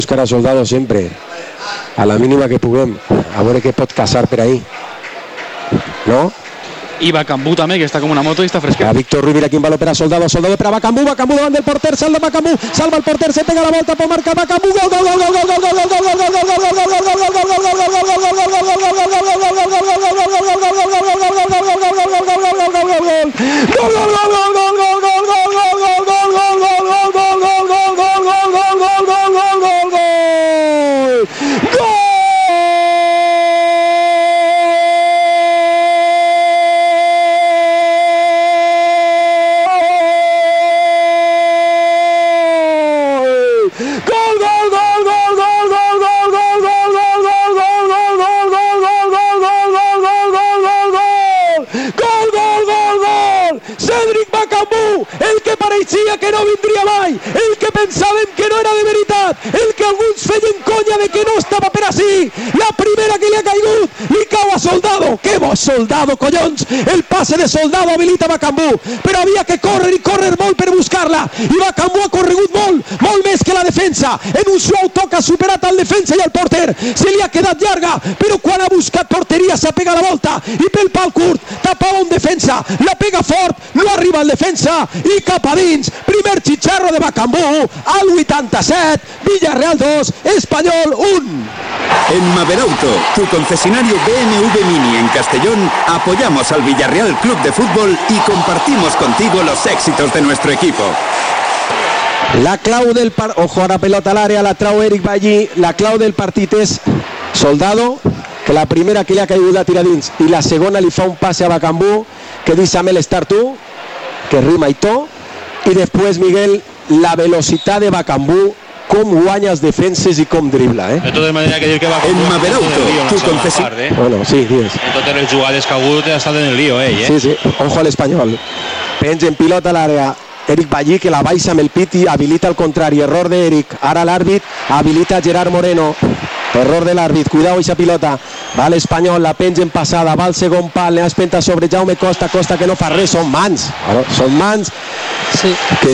buscar a Soldado sempre, a la mínima que puguem, a veure què pot caçar per ahí, no? I Bakambu també, que està com una moto i està fresquet. A Víctor Ruiz, mira quin valor per a Soldado, Soldado per a Bakambu, Bakambu davant del porter, salva Bakambu, salva el porter, se pega la volta, pot marcar Bakambu, gol, gol, gol, gol, gol, gol, gol, gol, gol, gol, gol, que no vindria mai, el que pensàvem que no era de veritat, el que alguns feien conya de que no estava per ací, la primera que li ha caigut, li cau a Soldado, que bo Soldado, collons, el passe de Soldado habilita Bakambu, però havia que córrer i córrer molt per buscar-la, i Bakambu ha corregut molt més que la defensa, en un suau toc ha superat el defensa i el porter, se li ha quedat llarga, però quan ha buscat porteria s'ha pegat la volta, i pel pal curt, tapava un defensa, la pega fort, no arriba el defensa, i cap a dins, primer chicharro de Bakambu, al 87, Villarreal 2, Espanyol 1. En Maberauto, tu concesionario BMW Mini en Castellón, apoyamos al Villarreal Club de Fútbol y compartimos contigo los éxitos de nuestro equipo. La clau del ojo a la pelota al área, la trau Eric Ballí, la clau del partit és Soldado, que la primera que li ha caigut la tira dins i la segona li fa un passe a Bakambu que dice Amel estar tu, que rima i to, i després Miguel, la velocitat de Bakambu, com guanya els defenses i com dribla, De totes maneres, que dir que Bakambu en Maberauto, tu concesionario. Bueno, sí, digues. En totes les jugades que ha hagut ha estat en el lío, Sí, sí, ojo al Espanyol. Penja en pilota a l'àrea Eric Ballí, que la baixa amb el pit i habilita el contrari, error d'Eric, ara l'àrbit habilita Gerard Moreno, error de l'àrbit, cuidao eixa pilota, va l'Espanyol, la penja en passada, va al segon pal, n'ha espenta sobre Jaume Costa, Costa que no fa res, són mans, que